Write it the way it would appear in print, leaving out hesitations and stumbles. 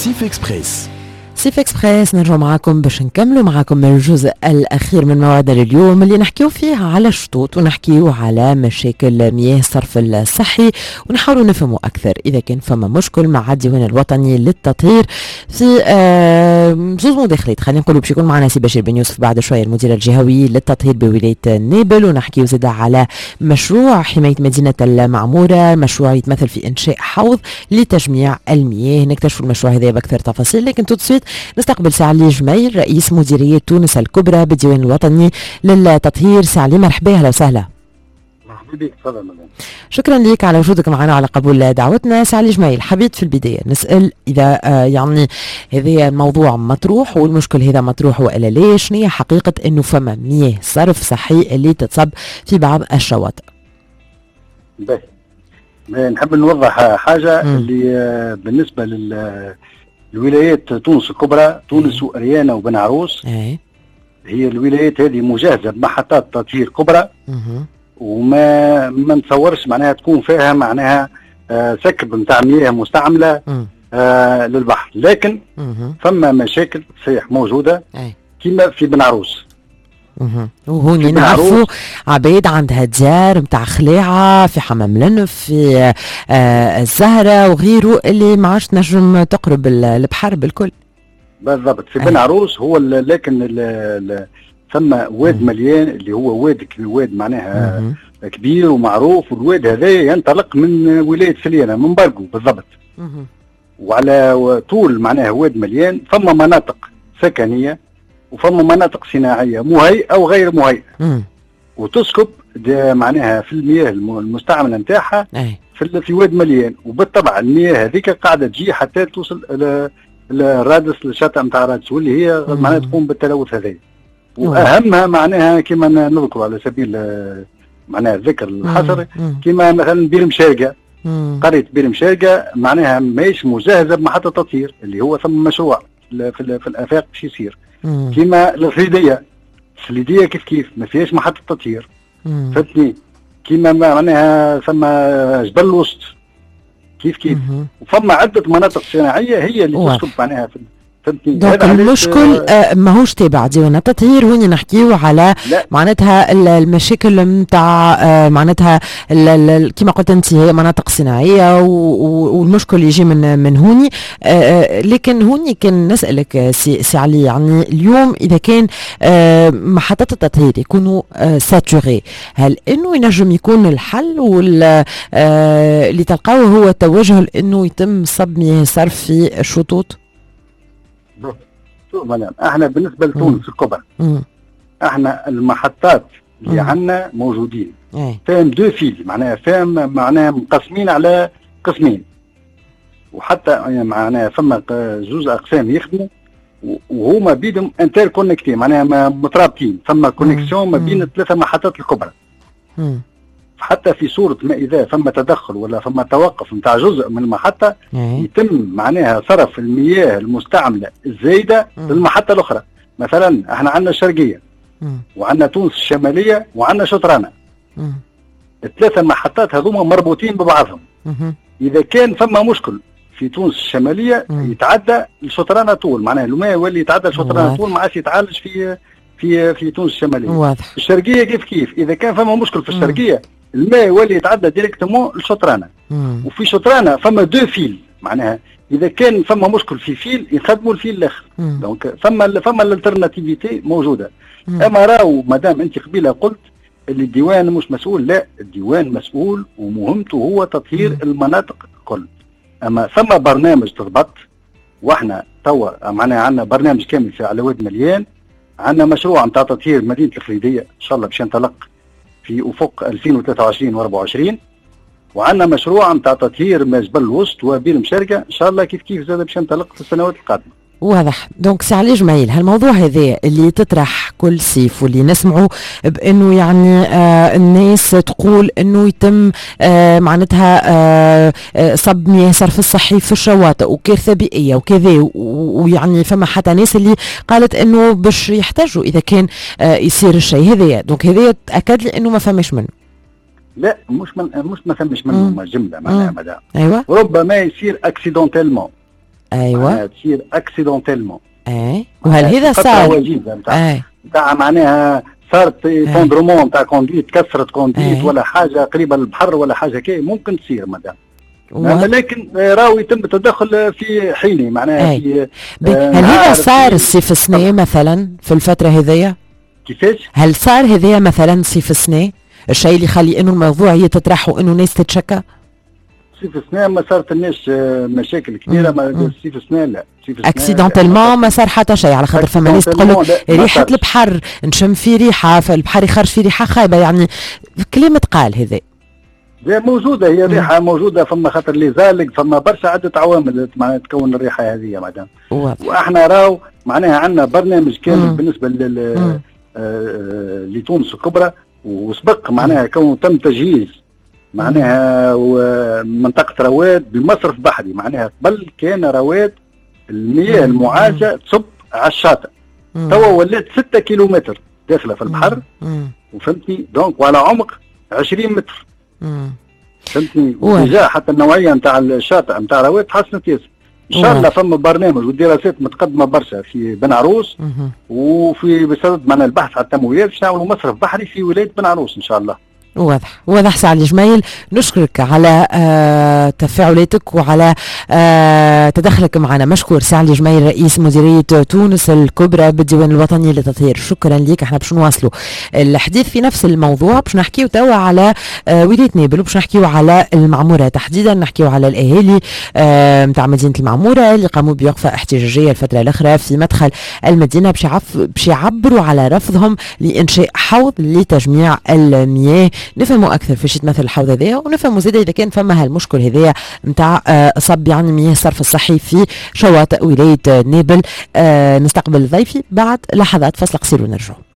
سيف إكسبريس. سيف إكسبريس نرجع معاكم باش نكملوا معاكم الجزء الأخير من موعدنا اليوم اللي نحكيو فيه على الشطوط ونحكيو على مشاكل مياه الصرف الصحي ونحاولوا نفهموا أكثر إذا كان فما مشكل مع الديوان الوطني للتطهير في زوز مداخلات. خلينا نقولوا باش يكون معنا سي بشير بن يوسف بعد شوية المدير الجهوي للتطهير بولاية نابل، ونحكيو زادا على مشروع حماية مدينة المعمورة، مشروع يتمثل في إنشاء حوض لتجميع المياه. نكتشفوا المشروع هذا بأكثر تفاصيل، لكن تسويت نستقبل سعلي جميل رئيس مديرية تونس الكبرى بالديوان الوطني للتطهير. سعلي مرحبا، اهلا وسهلا. مرحبا بك، تفضل مدام. شكرا لك على وجودك معنا وعلى قبول دعوتنا. سعلي جميل، حبيت في البداية نسأل إذا يعني هذا الموضوع مطروح والمشكل هذا مطروح وإلا لا، شنو هي حقيقة إنه فما مياه صرف صحي اللي تتصب في بعض الشواطئ؟ باهي، نحب نوضح حاجة اللي بالنسبة الولايات تونس الكبرى، تونس وأريانا وبن عروس، هي الولايات هذه مجهزة بمحطات تطهير كبرى، وما نتصورش معناها تكون فيها معناها سكب نتاع مياه مستعملة للبحر، لكن فما مشاكل صحيح موجودة كما في بن عروس. وهوني نعرفوا عبيد عندها ديار متاع خلاعة في حمام لنف في الزهرة وغيره اللي ما عادش نجم تقرب البحر بالكل. بالضبط، في بن عروس هو لكن ثم واد مليان اللي هو واد معناها كبير ومعروف، والواد هذا ينطلق من ولاية فليانة من برقو بالضبط، وعلى طول معناها واد مليان. ثم مناطق سكنية وفما مناطق صناعية مهيئة أو غير مهيئة، وتسكب معناها في المياه المستعملة نتاعها في واد مليان، وبالطبع المياه هذيك قاعدة تجي حتى توصل الرادس للشاطئ نتاع رادس، واللي هي معناها تقوم بالتلوث هذايا. وأهمها معناها كما نذكر على سبيل معناها الذكر الحصري كما مثلا بير مشارقة، قرية بير مشارقة معناها ماهيش مجهزة بمحطة تطهير، اللي هو ثم مشروع في الآفاق باش يصير. كما الفليدية كيف ما فيهاش محطة تطهير، فهمتني؟ كما معناها ثم جبل الوسط كيف وفما عدة مناطق صناعية هي اللي تسكب معناها دونك المشكل ماهوش تابع ديوان التطهير. هوني نحكيو على معناتها المشاكل نتاع معناتها كما قلت انت هي مناطق صناعيه والمشكل يجي من هوني. لكن هوني كان نسالك سي علي، يعني اليوم اذا كان محطات التطهير يكونوا ساتوري، هل انه ينجم يكون الحل اللي تلقاوه هو التوجه لانه يتم صب مياه صرف في الشطوط؟ شوف مدام، احنا بالنسبه لتونس الكبرى احنا المحطات اللي عندنا موجودين فاهم دو فيل، معناها فاهم معناها مقسمين على قسمين، وحتى معناها فما زوز اقسام يخدموا وهما بيدهم انتر كونكتي، معناها مترابطين، فما كونيكسيون ما بين الثلاثه محطات الكبرى. حتى في صورة ما إذا فما تدخل ولا فما توقف نتاع جزء من المحطة يتم معناها صرف المياه المستعملة الزايدة للمحطة الأخرى. مثلا احنا عندنا الشرقية وعندنا تونس الشمالية وعندنا شطرانة، الثلاثة محطات هذوما مربوطين ببعضهم. إذا كان فما مشكل في تونس الشمالية يتعدى لشطرانة طول، معناها الماء يولي يتعدى لشطرانة طول، ما عادش يتعالج في تونس الشمالية. واضح. الشرقية كيف إذا كان فما مشكل في الشرقية الماء يولي يتعدى ديريكتومون لشطرانة. وفي شطرانة فما دو فيل، معناها إذا كان فما مشكل في فيل يخدموا الفيل الآخر. دونك فما الالترناتيفيتي موجودة. أما راهو مادام أنت قبيلة قلت اللي الديوان مش مسؤول، لا، الديوان مسؤول ومهمته هو تطهير المناطق الكل. أما ثم برنامج تضبط، واحنا توا معناها عندنا برنامج كامل في على واد مليان، عندنا مشروع نتاع تطهير مدينة الخليدية إن شاء الله باش ينطلق في أفق 2023 و24، وعندنا مشروع نتاع تطهير جبل الوسط وبير مشارقة إن شاء الله كيف زاد باش ينطلق في السنوات القادمة. واضح. دونك سي علي جميل، هالموضوع هذا اللي تطرح كل صيف واللي نسمعه بانه يعني الناس تقول انه يتم معناتها صب مياه صرف الصحي في الشواطئ وكارثه بيئيه وكذا، ويعني فما حتى ناس اللي قالت انه باش يحتاجوا اذا كان يصير الشيء هذايا. دونك هذايا تاكد لي انه ما فماش منه. لا مش ما فماش منه جمله معناها مدام. ايوه. ربما يصير اكسيدونتيلمون، ايوه تصير اكسيدونتيلمون. وهل هذا صار؟ نتاع معناها صارت فوندرومون نتاع كونديت، كسرت كونديت ولا حاجه قريبه للبحر ولا حاجه كي ممكن تصير مدام. لكن راهو يتم التدخل في حيني معناها في هل هذا صار الصيف السنة مثلا في الفترة هذيا؟ كيفاش؟ هل صار هذيا مثلا صيف السنة؟ الشيء اللي يخلي انه الموضوع يتطرح وانه ناس تتشكى؟ صيف السنة ما صارت الناس مشاكل كبيرة، ما صيف السنة لا. اكسيدونتيلمون ما صار حتى شيء، على خاطر فما ناس تقول لك ريحة البحر نشم في ريحة، فالبحر يخرج في ريحة خايبة، يعني كلمة قال هذا. موجودة هي ريحة موجودة، فما خاطر اللي زالق، فما برشا عدة عوامل معناها تكون الريحة هذه مدام. واحنا راهو معناها عندنا برنامج كامل بالنسبة لتونس الكبرى، وسبق معناها كون تم تجهيز معناها منطقة رواد بمصرف بحري. معناها قبل كان رواد المياه المعالجة تصب على الشاطئ، توا ولات 6 كيلومتر داخلة في البحر، وفهمتني دونك وعلى عمق 20 متر. فهمتني؟ وديجا حتى النوعية نتاع الشاطئ نتاع رواد تحسنت ياسر. ان شاء الله فما برنامج والدراسات متقدمه برشا في بن عروس، وفي بصدد معناها البحث على التمويل باش نعملوا مصرف بحري في ولايه بن عروس ان شاء الله. واضح سي علي جميل، نشكرك على تفاعلاتك وعلى تدخلك معنا. مشكور سي علي جميل، رئيس مديرية تونس الكبرى بالديوان الوطني للتطهير. شكرا لك. احنا باش نواصلوا الحديث في نفس الموضوع، باش نحكيو توا على ولاية نابل، وباش نحكيو على المعمورة تحديدا، نحكيو على الاهالي نتاع مدينة المعمورة اللي قاموا بوقفة احتجاجية الفترة الاخرى في مدخل المدينة باش يعبروا على رفضهم لانشاء حوض لتجميع المياه. نفهموا اكثر في شيء مثل الحوض هذايا، ونفهموا زاده اذا كان فما هالمشكل هذايا نتاع صب يعني مياه الصرف الصحي في شواطئ ولايه نابل. نستقبل ضيفي بعد لحظات، فاصل قصير ونرجع.